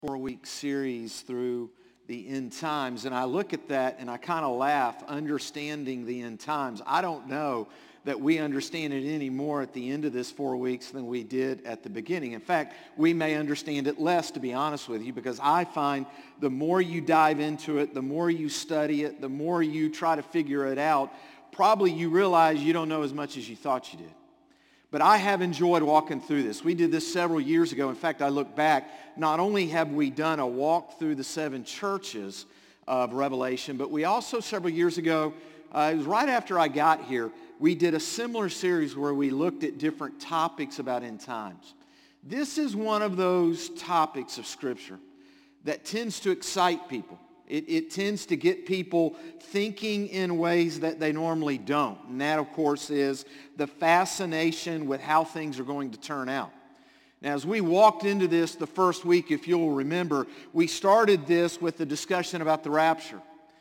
4-week series through the end times, and I look at that and I kind of laugh, understanding the end times. I don't know that we understand it any more at the end of this 4 weeks than we did at the beginning. In fact, we may understand it less, to be honest with you, because I find the more you dive into it, the more you study it, the more you try to figure it out, probably you realize you don't know as much as you thought you did. But I have enjoyed walking through this. We did this several years ago. In fact, I look back, not only have we done a walk through the 7 churches of Revelation, but we also several years ago, it was right after I got here, we did a similar series where we looked at different topics about end times. This is one of those topics of Scripture that tends to excite people. It tends to get people thinking in ways that they normally don't. And that, of course, is the fascination with how things are going to turn out. Now, as we walked into this the first week, if you'll remember, we started this with the discussion about the rapture.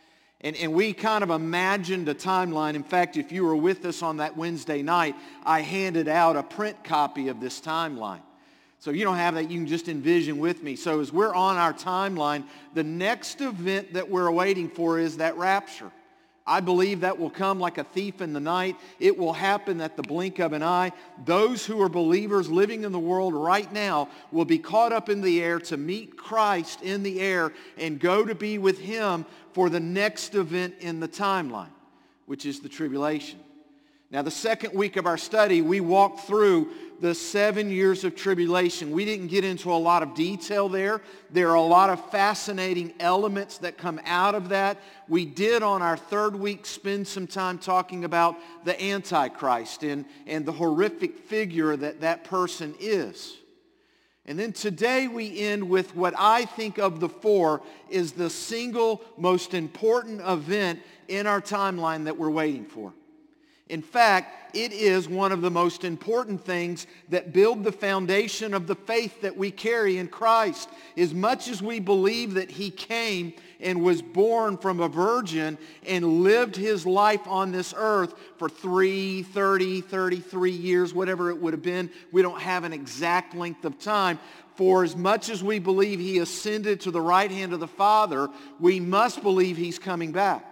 And we kind of imagined a timeline. In fact, if you were with us on that Wednesday night, I handed out a print copy of this timeline. So you don't have that, you can just envision with me. So as we're on our timeline, the next event that we're waiting for is that rapture. I believe that will come like a thief in the night. It will happen at the blink of an eye. Those who are believers living in the world right now will be caught up in the air to meet Christ in the air and go to be with him for the next event in the timeline, which is the tribulation. Now, the second week of our study, we walked through the 7 years of tribulation. We didn't get into a lot of detail there. There are a lot of fascinating elements that come out of that. We did on our third week spend some time talking about the Antichrist and the horrific figure that person is. And then today we end with what I think of the 4 is the single most important event in our timeline that we're waiting for. In fact, it is one of the most important things that build the foundation of the faith that we carry in Christ. As much as we believe that he came and was born from a virgin and lived his life on this earth for 33 years, whatever it would have been, we don't have an exact length of time. For as much as we believe he ascended to the right hand of the Father, we must believe he's coming back.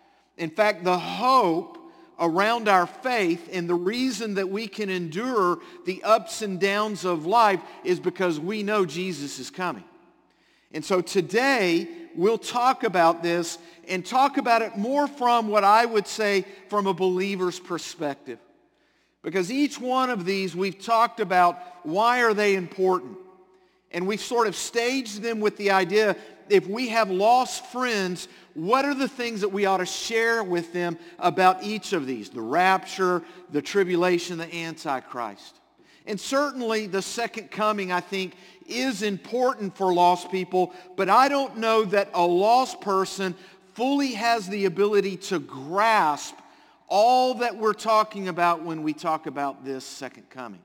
In fact, the hope around our faith and the reason that we can endure the ups and downs of life is because we know Jesus is coming. And so today we'll talk about this and talk about it more from what I would say from a believer's perspective. Because each one of these we've talked about why are they important. And we've sort of staged them with the idea if we have lost friends, what are the things that we ought to share with them about each of these? The rapture, the tribulation, the Antichrist. And certainly the second coming, I think, is important for lost people, but I don't know that a lost person fully has the ability to grasp all that we're talking about when we talk about this second coming.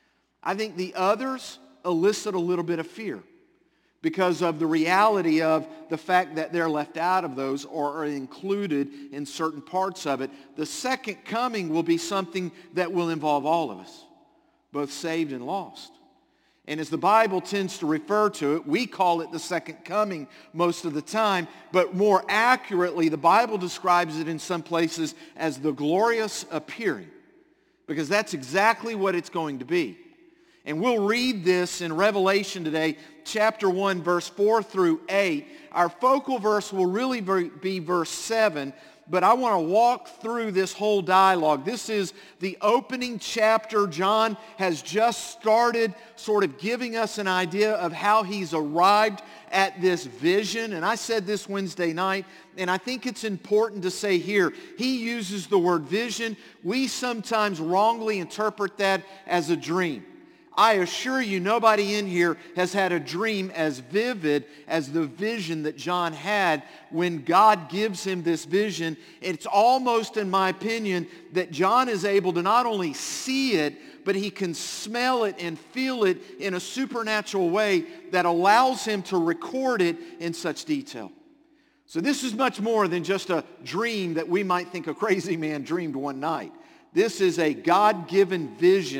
I think the others elicit a little bit of fear, because of the reality of the fact that they're left out of those or are included in certain parts of it. The second coming will be something that will involve all of us, both saved and lost. And as the Bible tends to refer to it, we call it the second coming most of the time, but more accurately, the Bible describes it in some places as the glorious appearing, because that's exactly what it's going to be. And we'll read this in Revelation today, chapter 1, verse 4 through 8. Our focal verse will really be verse 7, but I want to walk through this whole dialogue. This is the opening chapter. John has just started sort of giving us an idea of how he's arrived at this vision. And I said this Wednesday night, and I think it's important to say here, he uses the word vision. We sometimes wrongly interpret that as a dream. I assure you, nobody in here has had a dream as vivid as the vision that John had when God gives him this vision. It's almost, in my opinion, that John is able to not only see it, but he can smell it and feel it in a supernatural way that allows him to record it in such detail. So this is much more than just a dream that we might think a crazy man dreamed one night. This is a God-given vision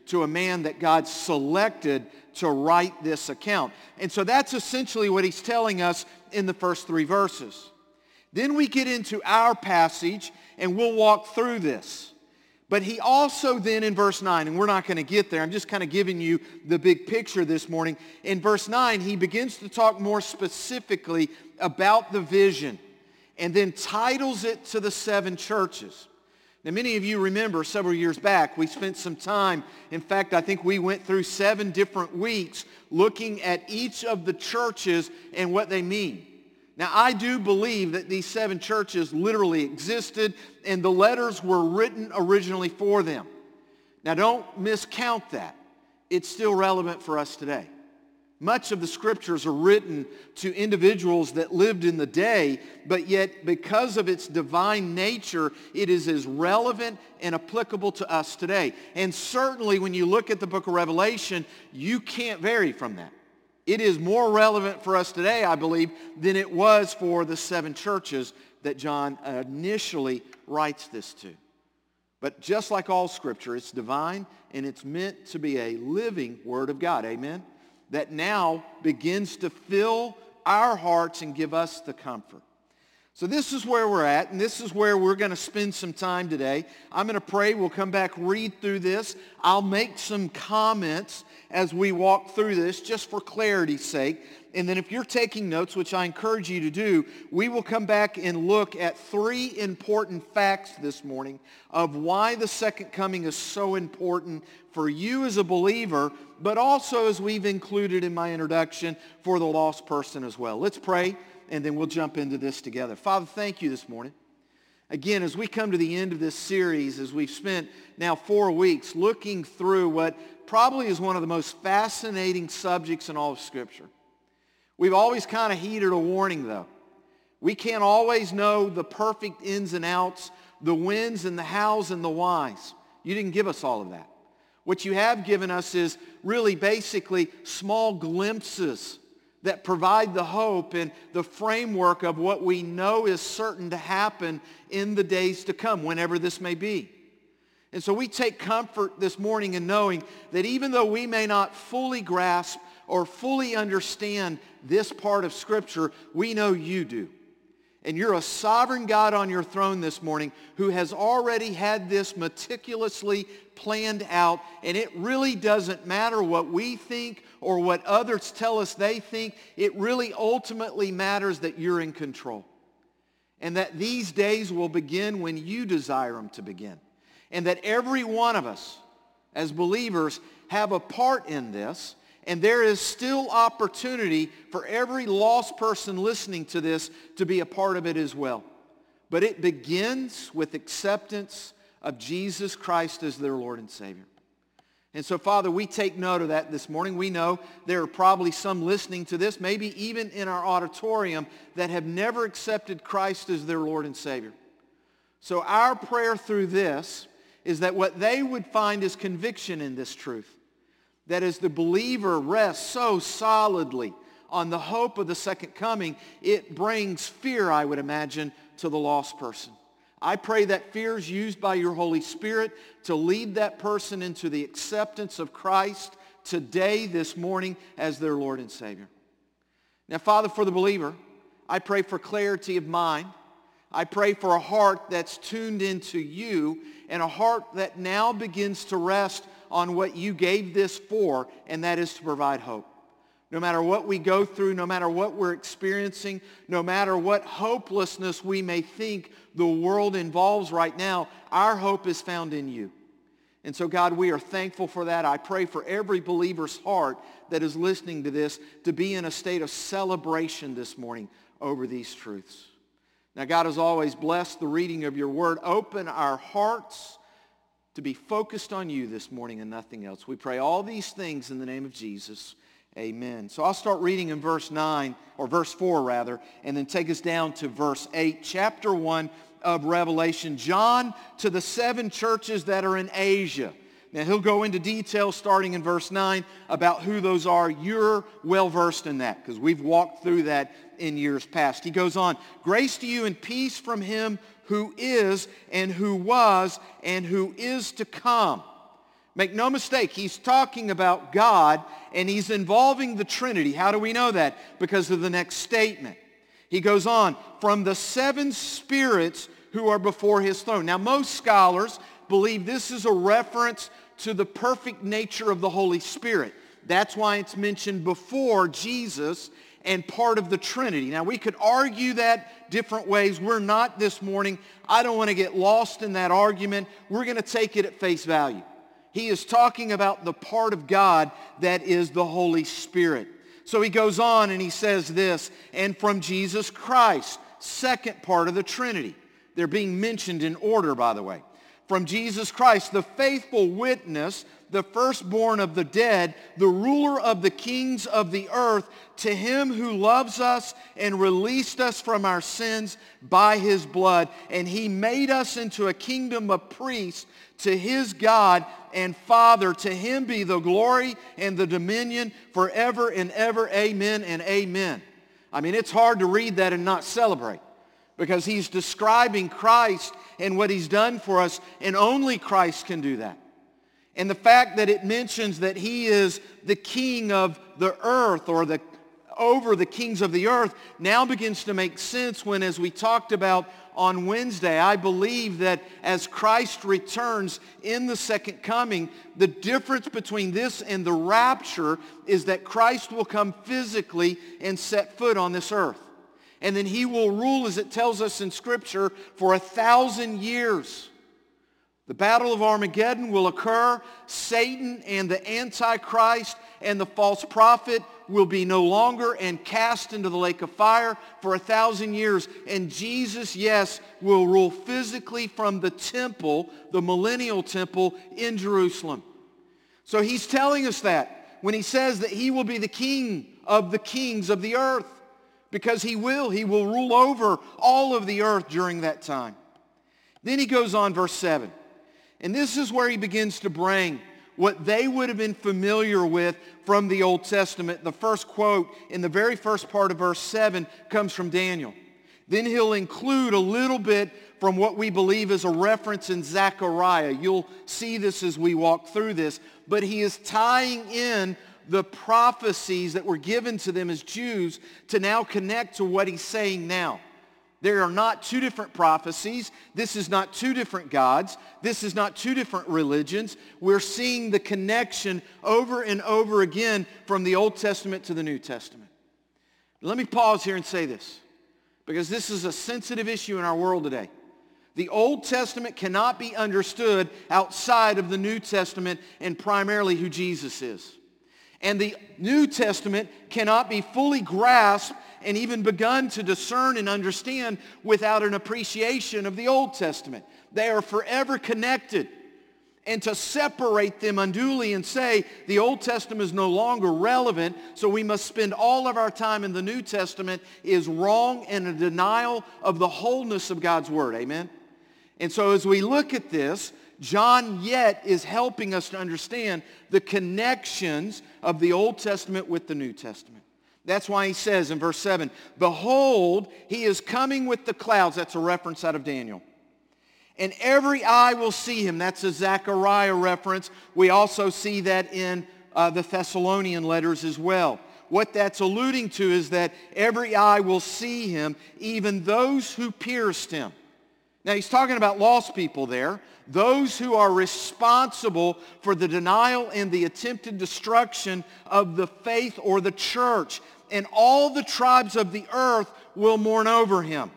to a man that God selected to write this account. And so that's essentially what he's telling us in the first 3 verses. Then we get into our passage, and we'll walk through this. But he also then in verse 9, and we're not going to get there, I'm just kind of giving you the big picture this morning. In verse 9, he begins to talk more specifically about the vision and then titles it to the 7 churches. Now, many of you remember several years back, we spent some time, in fact, I think we went through 7 different weeks looking at each of the churches and what they mean. Now, I do believe that these 7 churches literally existed and the letters were written originally for them. Now, don't miscount that. It's still relevant for us today. Much of the scriptures are written to individuals that lived in the day, but yet because of its divine nature, it is as relevant and applicable to us today. And certainly when you look at the book of Revelation, you can't vary from that. It is more relevant for us today, I believe, than it was for the 7 churches that John initially writes this to. But just like all scripture, it's divine and it's meant to be a living word of God. Amen? That now begins to fill our hearts and give us the comfort. So this is where we're at, and this is where we're going to spend some time today. I'm going to pray. We'll come back, read through this. I'll make some comments as we walk through this, just for clarity's sake. And then if you're taking notes, which I encourage you to do, we will come back and look at 3 important facts this morning of why the second coming is so important for you as a believer, but also, as we've included in my introduction, for the lost person as well. Let's pray, and then we'll jump into this together. Father, thank you this morning. Again, as we come to the end of this series, as we've spent now 4 weeks looking through what probably is one of the most fascinating subjects in all of Scripture. We've always kind of heeded a warning, though. We can't always know the perfect ins and outs, the whens and the hows and the whys. You didn't give us all of that. What you have given us is really basically small glimpses that provide the hope and the framework of what we know is certain to happen in the days to come, whenever this may be. And so we take comfort this morning in knowing that even though we may not fully grasp or fully understand this part of Scripture, we know you do. And you're a sovereign God on your throne this morning who has already had this meticulously planned out, and it really doesn't matter what we think or what others tell us they think. It really ultimately matters that you're in control, and that these days will begin when you desire them to begin, and that every one of us as believers have a part in this. And there is still opportunity for every lost person listening to this to be a part of it as well. But it begins with acceptance of Jesus Christ as their Lord and Savior. And so, Father, we take note of that this morning. We know there are probably some listening to this, maybe even in our auditorium, that have never accepted Christ as their Lord and Savior. So our prayer through this is that what they would find is conviction in this truth. That as the believer rests so solidly on the hope of the second coming, it brings fear, I would imagine, to the lost person. I pray that fear is used by your Holy Spirit to lead that person into the acceptance of Christ today, this morning, as their Lord and Savior. Now, Father, for the believer, I pray for clarity of mind. I pray for a heart that's tuned into you and a heart that now begins to rest on what you gave this for, and that is to provide hope. No matter what we go through, no matter what we're experiencing, no matter what hopelessness we may think the world involves right now, our hope is found in you. And so, God, we are thankful for that. I pray for every believer's heart that is listening to this to be in a state of celebration this morning over these truths. Now, God, as always, bless the reading of your word. Open our hearts to be focused on you this morning and nothing else. We pray all these things in the name of Jesus. Amen. So I'll start reading in verse 9, or verse 4 rather, and then take us down to verse 8, chapter 1 of Revelation. John to the 7 churches that are in Asia. Now he'll go into detail starting in verse 9 about who those are. You're well versed in that because we've walked through that in years past. He goes on, grace to you and peace from him who is and who was and who is to come. Make no mistake, he's talking about God, and he's involving the Trinity. How do we know that? Because of the next statement. He goes on, from the 7 spirits who are before his throne. Now, most scholars believe this is a reference to the perfect nature of the Holy Spirit. That's why it's mentioned before Jesus and part of the Trinity. Now, we could argue that different ways. We're not this morning. I don't want to get lost in that argument. We're going to take it at face value. He is talking about the part of God that is the Holy Spirit. So he goes on and he says this, and from Jesus Christ, second part of the Trinity. They're being mentioned in order, by the way. From Jesus Christ, the faithful witness, the firstborn of the dead, the ruler of the kings of the earth, to him who loves us and released us from our sins by his blood. And he made us into a kingdom of priests to his God and Father. To him be the glory and the dominion forever and ever. Amen and amen. I mean, it's hard to read that and not celebrate, because he's describing Christ and what he's done for us, and only Christ can do that. And the fact that it mentions that he is the king of the earth, or over the kings of the earth, now begins to make sense when, as we talked about on Wednesday, I believe that as Christ returns in the second coming, the difference between this and the rapture is that Christ will come physically and set foot on this earth. And then he will rule, as it tells us in Scripture, for 1,000 years. The battle of Armageddon will occur. Satan and the Antichrist and the false prophet will be no longer and cast into the lake of fire for 1,000 years. And Jesus, yes, will rule physically from the temple, the millennial temple in Jerusalem. So he's telling us that when he says that he will be the king of the kings of the earth. Because he will rule over all of the earth during that time. Then he goes on, verse 7. And this is where he begins to bring what they would have been familiar with from the Old Testament. The first quote in the very first part of verse 7 comes from Daniel. Then he'll include a little bit from what we believe is a reference in Zechariah. You'll see this as we walk through this. But he is tying in the prophecies that were given to them as Jews to now connect to what he's saying now. There are not 2 different prophecies. This is not 2 different gods. This is not 2 different religions. We're seeing the connection over and over again from the Old Testament to the New Testament. Let me pause here and say this, because this is a sensitive issue in our world today. The Old Testament cannot be understood outside of the New Testament and primarily who Jesus is. And the New Testament cannot be fully grasped and even begun to discern and understand without an appreciation of the Old Testament. They are forever connected. And to separate them unduly and say the Old Testament is no longer relevant, so we must spend all of our time in the New Testament, is wrong and a denial of the wholeness of God's Word. Amen? And so as we look at this, John yet is helping us to understand the connections of the Old Testament with the New Testament. That's why he says in verse 7, behold, he is coming with the clouds. That's a reference out of Daniel. And every eye will see him. That's a Zechariah reference. We also see that in the Thessalonian letters as well. What that's alluding to is that every eye will see him, even those who pierced him. Now, he's talking about lost people there, those who are responsible for the denial and the attempted destruction of the faith or the church. And all the tribes of the earth will mourn over him.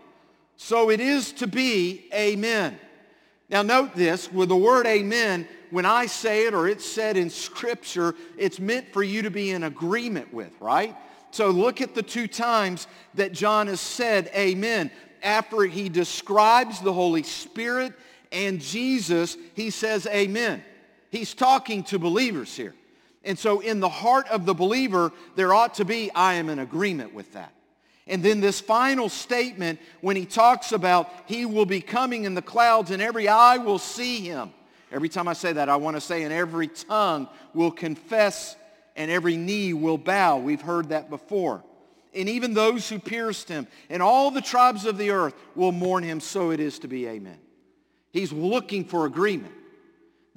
So it is to be, amen. Now note this, with the word amen, when I say it or it's said in Scripture, it's meant for you to be in agreement with, right? So look at the 2 times that John has said amen. After he describes the Holy Spirit and Jesus, he says amen. He's talking to believers here. And so in the heart of the believer, there ought to be, I am in agreement with that. And then this final statement, when he talks about he will be coming in the clouds and every eye will see him. Every time I say that, I want to say, and every tongue will confess and every knee will bow. We've heard that before. And even those who pierced him and all the tribes of the earth will mourn him. So it is to be, amen. He's looking for agreement.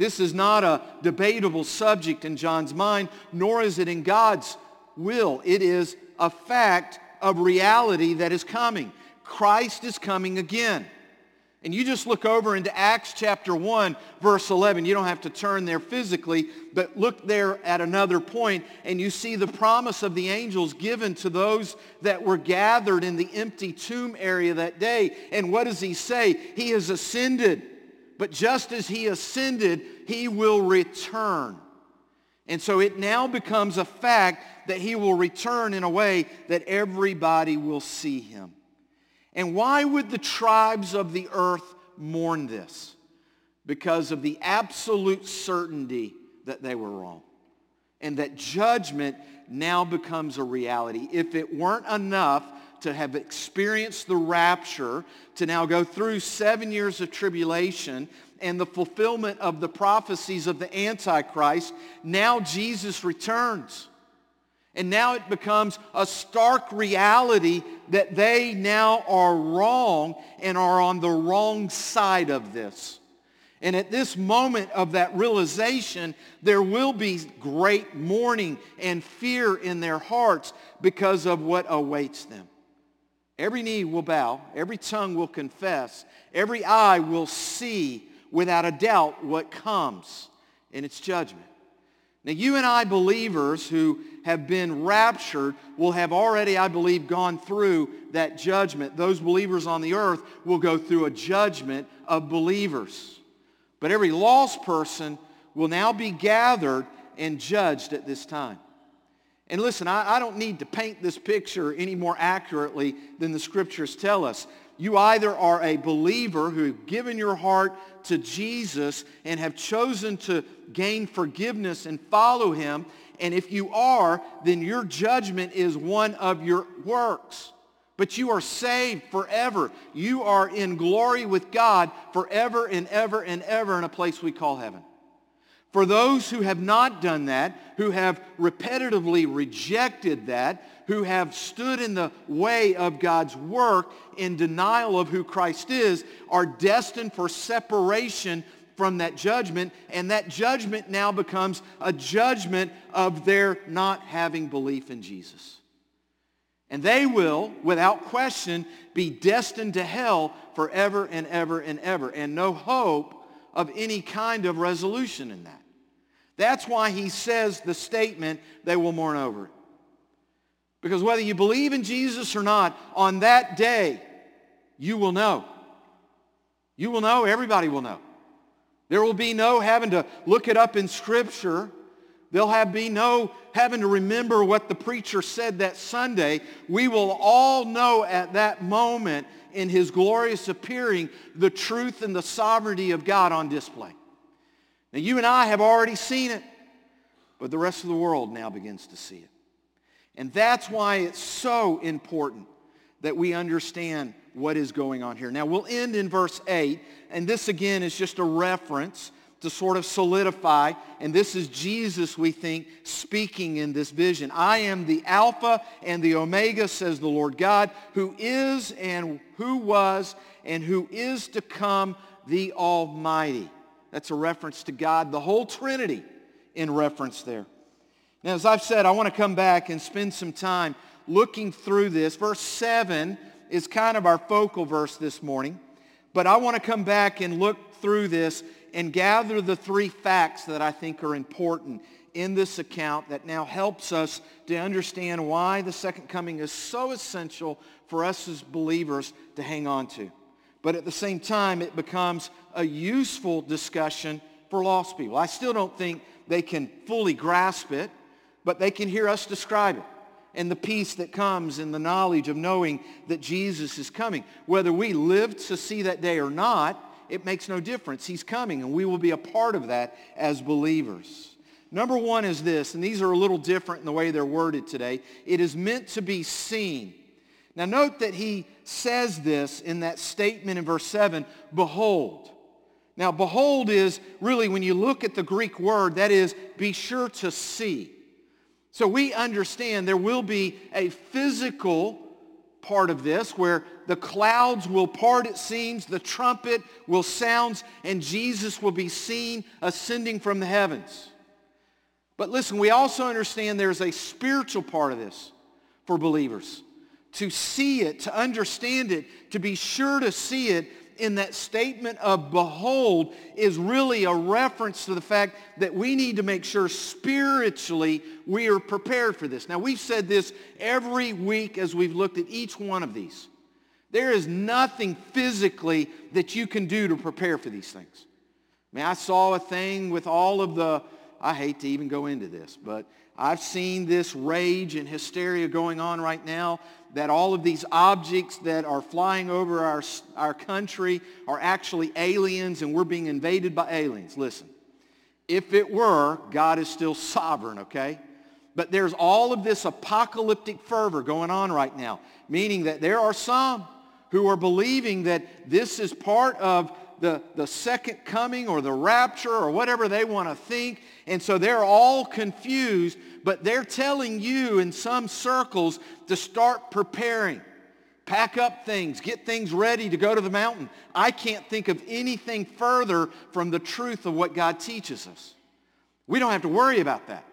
This is not a debatable subject in John's mind, nor is it in God's will. It is a fact of reality that is coming. Christ is coming again. And you just look over into Acts chapter 1, verse 11. You don't have to turn there physically, but look there at another point, and you see the promise of the angels given to those that were gathered in the empty tomb area that day. And what does he say? He has ascended. But just as he ascended, he will return. And so it now becomes a fact that he will return in a way that everybody will see him. And why would the tribes of the earth mourn this? Because of the absolute certainty that they were wrong. And that judgment now becomes a reality. If it weren't enough to have experienced the rapture, to now go through 7 years of tribulation and the fulfillment of the prophecies of the Antichrist, now Jesus returns. And now it becomes a stark reality that they now are wrong and are on the wrong side of this. And at this moment of that realization, there will be great mourning and fear in their hearts because of what awaits them. Every knee will bow, every tongue will confess, every eye will see without a doubt what comes in its judgment. Now, you and I believers who have been raptured will have already, I believe, gone through that judgment. Those believers on the earth will go through a judgment of believers. But every lost person will now be gathered and judged at this time. And listen, I don't need to paint this picture any more accurately than the scriptures tell us. You either are a believer who have given your heart to Jesus and have chosen to gain forgiveness and follow him. And if you are, then your judgment is one of your works. But you are saved forever. You are in glory with God forever and ever and ever in a place we call heaven. For those who have not done that, who have repetitively rejected that, who have stood in the way of God's work in denial of who Christ is, are destined for separation from that judgment, and that judgment now becomes a judgment of their not having belief in Jesus. And they will, without question, be destined to hell forever and ever and ever, and no hope of any kind of resolution in that. That's why he says the statement, they will mourn over it. Because whether you believe in Jesus or not, on that day, you will know. You will know, everybody will know. There will be no having to look it up in Scripture. There'll be no having to remember what the preacher said that Sunday. We will all know at that moment in his glorious appearing the truth and the sovereignty of God on display. Now, you and I have already seen it, but the rest of the world now begins to see it. And that's why it's so important that we understand what is going on here. Now, we'll end in verse 8, and this again is just a reference to sort of solidify, and this is Jesus, we think, speaking in this vision. I am the Alpha and the Omega, says the Lord God, who is and who was and who is to come, the Almighty. That's a reference to God, the whole Trinity in reference there. Now, as I've said, I want to come back and spend some time looking through this. Verse 7 is kind of our focal verse this morning, but I want to come back and look through this and gather the three facts that I think are important in this account that now helps us to understand why the second coming is so essential for us as believers to hang on to. But at the same time, it becomes a useful discussion for lost people. I still don't think they can fully grasp it, but they can hear us describe it and the peace that comes in the knowledge of knowing that Jesus is coming. Whether we live to see that day or not, it makes no difference. He's coming, and we will be a part of that as believers. Number one is this, and these are a little different in the way they're worded today. It is meant to be seen. Now note that he says this in that statement in verse 7, behold. Now behold is really, when you look at the Greek word, that is, be sure to see. So we understand there will be a physical part of this where the clouds will part, it seems, the trumpet will sound, and Jesus will be seen ascending from the heavens. But listen, we also understand there's a spiritual part of this for believers. To see it, to understand it, to be sure to see it in that statement of behold is really a reference to the fact that we need to make sure spiritually we are prepared for this. Now, we've said this every week as we've looked at each one of these. There is nothing physically that you can do to prepare for these things. I mean, I saw a thing with all of the, I hate to even go into this, but I've seen this rage and hysteria going on right now that all of these objects that are flying over our country are actually aliens and we're being invaded by aliens. Listen, if it were, God is still sovereign, okay? But there's all of this apocalyptic fervor going on right now, meaning that there are some who are believing that this is part of the second coming or the rapture or whatever they want to think. And so they're all confused, but they're telling you in some circles to start preparing. Pack up things, get things ready to go to the mountain. I can't think of anything further from the truth of what God teaches us. We don't have to worry about that.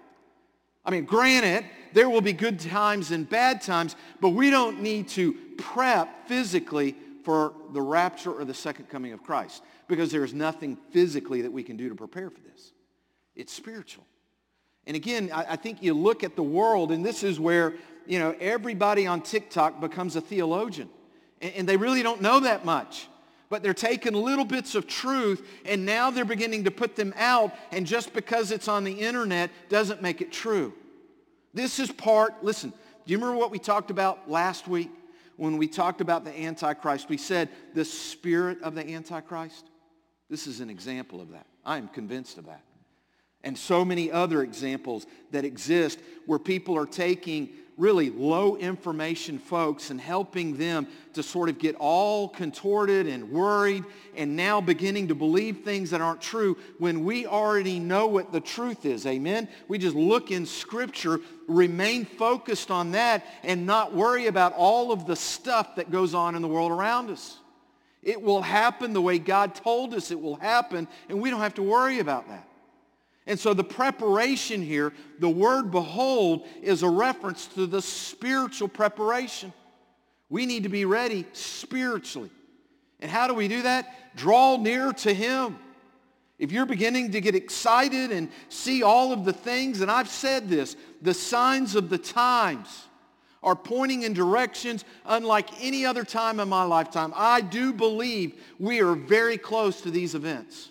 I mean, granted, there will be good times and bad times, but we don't need to prep physically for the rapture or the second coming of Christ, because there is nothing physically that we can do to prepare for this. It's spiritual. And again, I think you look at the world, and this is where, everybody on TikTok becomes a theologian. And they really don't know that much. But they're taking little bits of truth, and now they're beginning to put them out, and just because it's on the internet doesn't make it true. This is listen, do you remember what we talked about last week? When we talked about the Antichrist, we said the spirit of the Antichrist. This is an example of that. I am convinced of that. And so many other examples that exist where people are taking really low information folks and helping them to sort of get all contorted and worried and now beginning to believe things that aren't true when we already know what the truth is. Amen? We just look in Scripture, remain focused on that, and not worry about all of the stuff that goes on in the world around us. It will happen the way God told us it will happen, and we don't have to worry about that. And so the preparation here, the word behold, is a reference to the spiritual preparation. We need to be ready spiritually. And how do we do that? Draw near to Him. If you're beginning to get excited and see all of the things, and I've said this, the signs of the times are pointing in directions unlike any other time in my lifetime. I do believe we are very close to these events.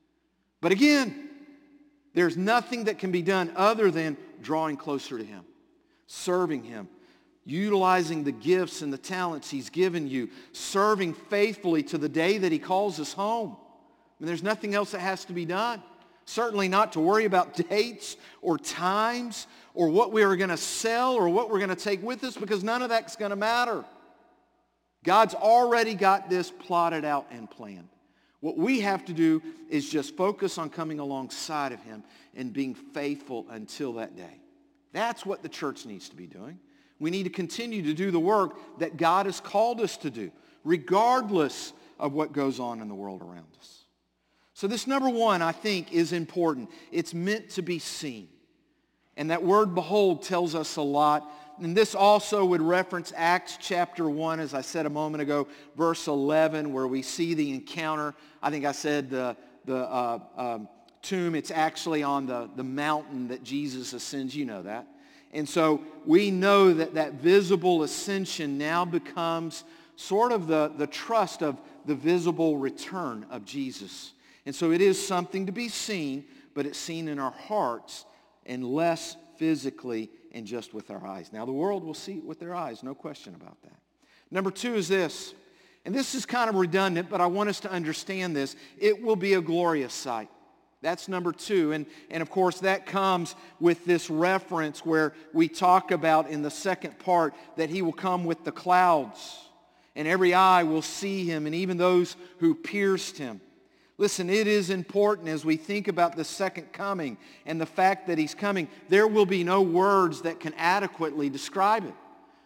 But again, there's nothing that can be done other than drawing closer to Him, serving Him, utilizing the gifts and the talents He's given you, serving faithfully to the day that He calls us home. And there's nothing else that has to be done. Certainly not to worry about dates or times or what we are going to sell or what we're going to take with us, because none of that's going to matter. God's already got this plotted out and planned. What we have to do is just focus on coming alongside of Him and being faithful until that day. That's what the church needs to be doing. We need to continue to do the work that God has called us to do, regardless of what goes on in the world around us. So this number one, I think, is important. It's meant to be seen. And that word behold tells us a lot. And this also would reference Acts chapter 1, as I said a moment ago, verse 11, where we see the encounter. I think I said the tomb. It's actually on the mountain that Jesus ascends. You know that. And so we know that visible ascension now becomes sort of the trust of the visible return of Jesus. And so it is something to be seen, but it's seen in our hearts and less physically and just with our eyes. Now, the world will see it with their eyes, no question about that. Number two is this, and this is kind of redundant, but I want us to understand this. It will be a glorious sight. That's number two. And of course, that comes with this reference where we talk about in the second part that He will come with the clouds, and every eye will see Him, and even those who pierced Him. Listen, it is important as we think about the second coming and the fact that He's coming, there will be no words that can adequately describe it.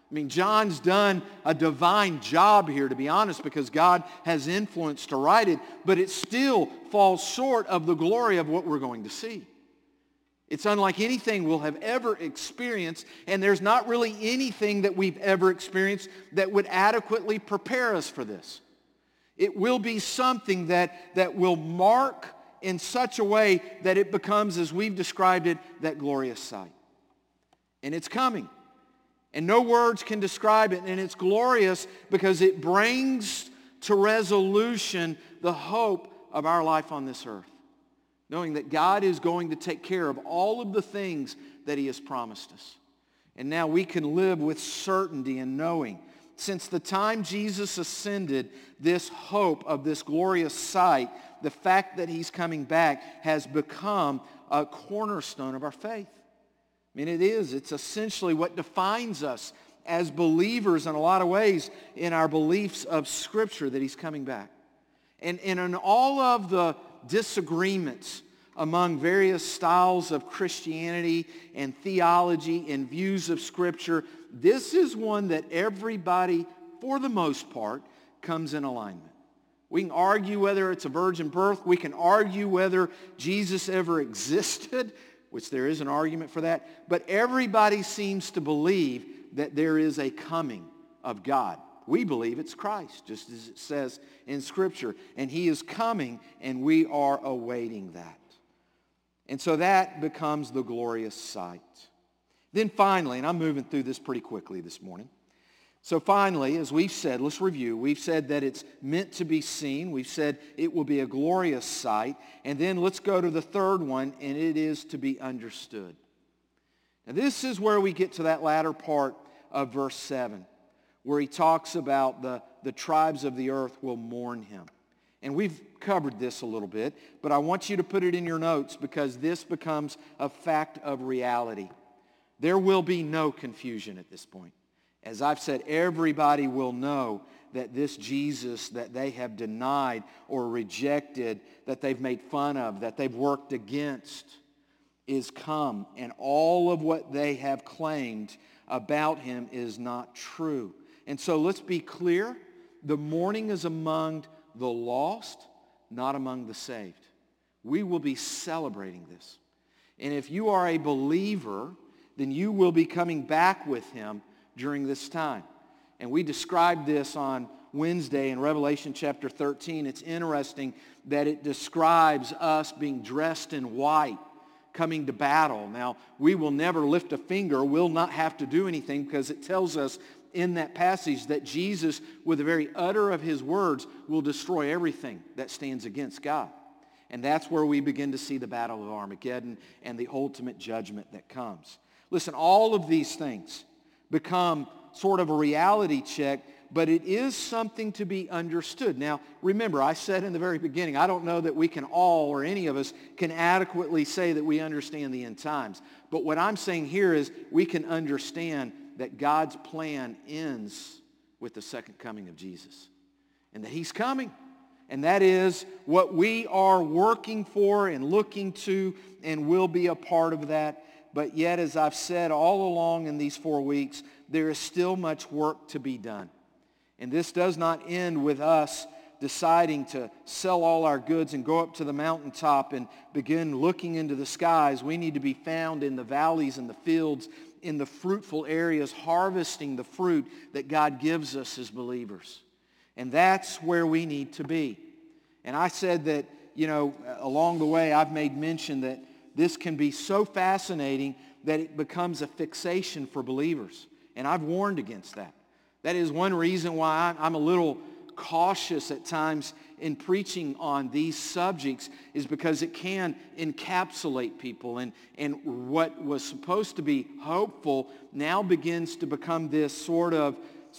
I mean, John's done a divine job here, to be honest, because God has influence to write it, but it still falls short of the glory of what we're going to see. It's unlike anything we'll have ever experienced, and there's not really anything that we've ever experienced that would adequately prepare us for this. It will be something that will mark in such a way that it becomes, as we've described it, that glorious sight. And it's coming. And no words can describe it. And it's glorious because it brings to resolution the hope of our life on this earth. Knowing that God is going to take care of all of the things that he has promised us. And now we can live with certainty in knowing, since the time Jesus ascended, this hope of this glorious sight, the fact that he's coming back, has become a cornerstone of our faith. I mean, it's essentially what defines us as believers in a lot of ways in our beliefs of Scripture, that he's coming back. And in all of the disagreements among various styles of Christianity and theology and views of Scripture, this is one that everybody, for the most part, comes in alignment. We can argue whether it's a virgin birth. We can argue whether Jesus ever existed, which there is an argument for that. But everybody seems to believe that there is a coming of God. We believe it's Christ, just as it says in Scripture. And he is coming, and we are awaiting that. And so that becomes the glorious sight. Then finally, and I'm moving through this pretty quickly this morning. So finally, as we've said, let's review. We've said that it's meant to be seen. We've said it will be a glorious sight. And then let's go to the third one, and it is to be understood. Now this is where we get to that latter part of verse 7, where he talks about the tribes of the earth will mourn him. And we've covered this a little bit, but I want you to put it in your notes because this becomes a fact of reality. There will be no confusion at this point. As I've said, everybody will know that this Jesus that they have denied or rejected, that they've made fun of, that they've worked against, is come. And all of what they have claimed about him is not true. And so let's be clear. The mourning is among the lost, not among the saved. We will be celebrating this. And if you are a believer, then you will be coming back with him during this time. And we described this on Wednesday in Revelation chapter 13. It's interesting that it describes us being dressed in white, coming to battle. Now, we will never lift a finger. We'll not have to do anything because it tells us in that passage that Jesus, with the very utter of his words, will destroy everything that stands against God. And that's where we begin to see the battle of Armageddon and the ultimate judgment that comes. Listen, all of these things become sort of a reality check, but it is something to be understood. Now, remember, I said in the very beginning, I don't know that we can all, or any of us, can adequately say that we understand the end times. But what I'm saying here is we can understand that God's plan ends with the second coming of Jesus, and that he's coming. And that is what we are working for and looking to, and will be a part of that. But yet, as I've said all along in these 4 weeks, there is still much work to be done. And this does not end with us deciding to sell all our goods and go up to the mountaintop and begin looking into the skies. We need to be found in the valleys and the fields, in the fruitful areas, harvesting the fruit that God gives us as believers. And that's where we need to be. And I said that, along the way, I've made mention that this can be so fascinating that it becomes a fixation for believers. And I've warned against that. That is one reason why I'm a little cautious at times in preaching on these subjects, is because it can encapsulate people. And what was supposed to be hopeful now begins to become this sort of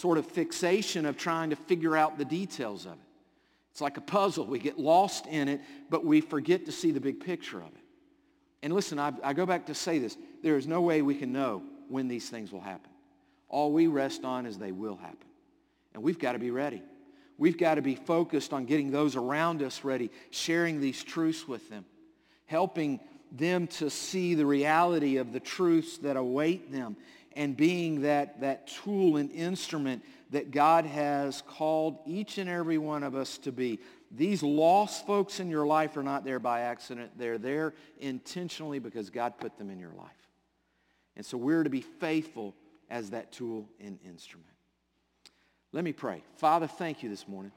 fixation of trying to figure out the details of it. It's like a puzzle. We get lost in it, but we forget to see the big picture of it. And listen, I go back to say this. There is no way we can know when these things will happen. All we rest on is they will happen. And we've got to be ready. We've got to be focused on getting those around us ready, sharing these truths with them, helping them to see the reality of the truths that await them, and being that tool and instrument that God has called each and every one of us to be. These lost folks in your life are not there by accident. They're there intentionally because God put them in your life. And so we're to be faithful as that tool and instrument. Let me pray. Father, thank you this morning.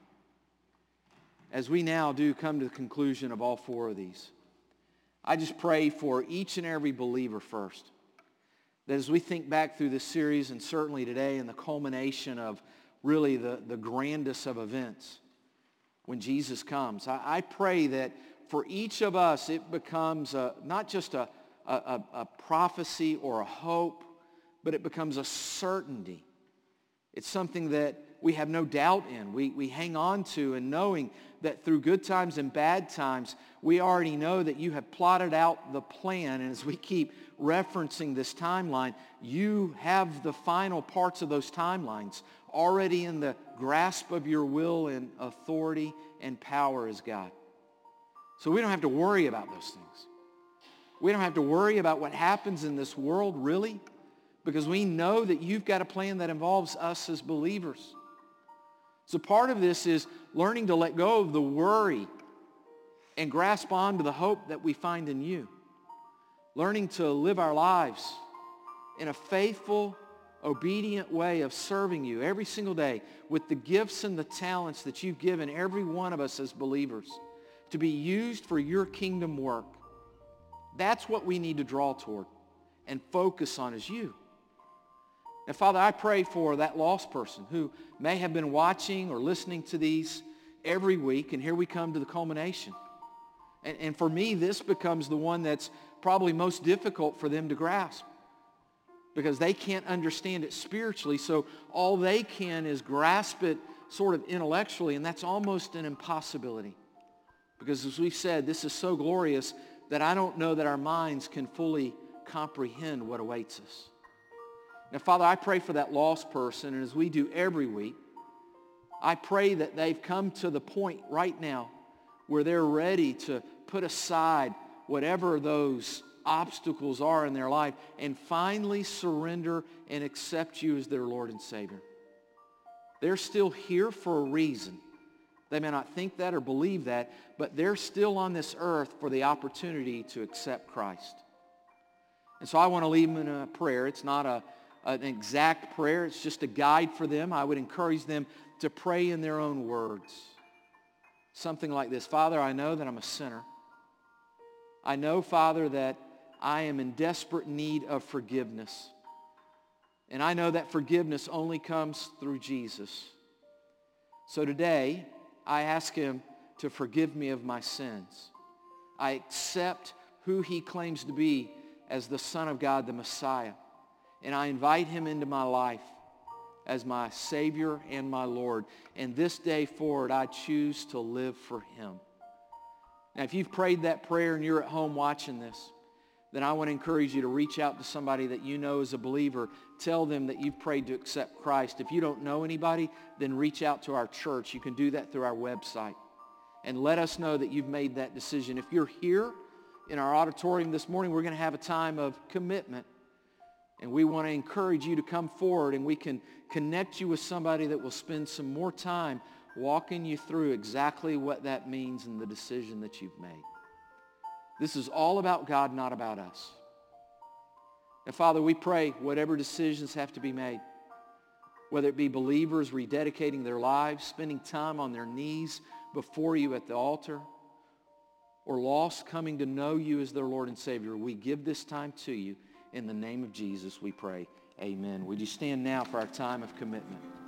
As we now do come to the conclusion of all four of these, I just pray for each and every believer first, that as we think back through this series and certainly today in the culmination of really the grandest of events, when Jesus comes, I pray that for each of us it becomes not just a prophecy or a hope, but it becomes a certainty. It's something that we have no doubt in. We hang on to, and knowing that through good times and bad times, we already know that you have plotted out the plan. And as we keep referencing this timeline, you have the final parts of those timelines already in the grasp of your will and authority and power as God. So we don't have to worry about those things. We don't have to worry about what happens in this world, really, because we know that you've got a plan that involves us as believers. So part of this is learning to let go of the worry and grasp on to the hope that we find in you. Learning to live our lives in a faithful, obedient way of serving you every single day with the gifts and the talents that you've given every one of us as believers to be used for your kingdom work. That's what we need to draw toward and focus on is you. And Father, I pray for that lost person who may have been watching or listening to these every week, and here we come to the culmination. And for me, this becomes the one that's probably most difficult for them to grasp because they can't understand it spiritually, so all they can is grasp it sort of intellectually, and that's almost an impossibility. Because as we've said, this is so glorious that I don't know that our minds can fully comprehend what awaits us. Now, Father, I pray for that lost person, and as we do every week, I pray that they've come to the point right now where they're ready to put aside whatever those obstacles are in their life and finally surrender and accept you as their Lord and Savior. They're still here for a reason. They may not think that or believe that, but they're still on this earth for the opportunity to accept Christ. And so I want to leave them in a prayer. It's not an exact prayer. It's just a guide for them. I would encourage them to pray in their own words. Something like this: Father, I know that I'm a sinner. I know, Father, that I am in desperate need of forgiveness. And I know that forgiveness only comes through Jesus. So today, I ask him to forgive me of my sins. I accept who he claims to be as the Son of God, the Messiah. And I invite him into my life as my Savior and my Lord. And this day forward, I choose to live for him. Now, if you've prayed that prayer and you're at home watching this, then I want to encourage you to reach out to somebody that you know is a believer. Tell them that you've prayed to accept Christ. If you don't know anybody, then reach out to our church. You can do that through our website. And let us know that you've made that decision. If you're here in our auditorium this morning, we're going to have a time of commitment. And we want to encourage you to come forward, and we can connect you with somebody that will spend some more time walking you through exactly what that means and the decision that you've made. This is all about God, not about us. And Father, we pray whatever decisions have to be made, whether it be believers rededicating their lives, spending time on their knees before you at the altar, or lost coming to know you as their Lord and Savior, we give this time to you. In the name of Jesus, we pray. Amen. Would you stand now for our time of commitment?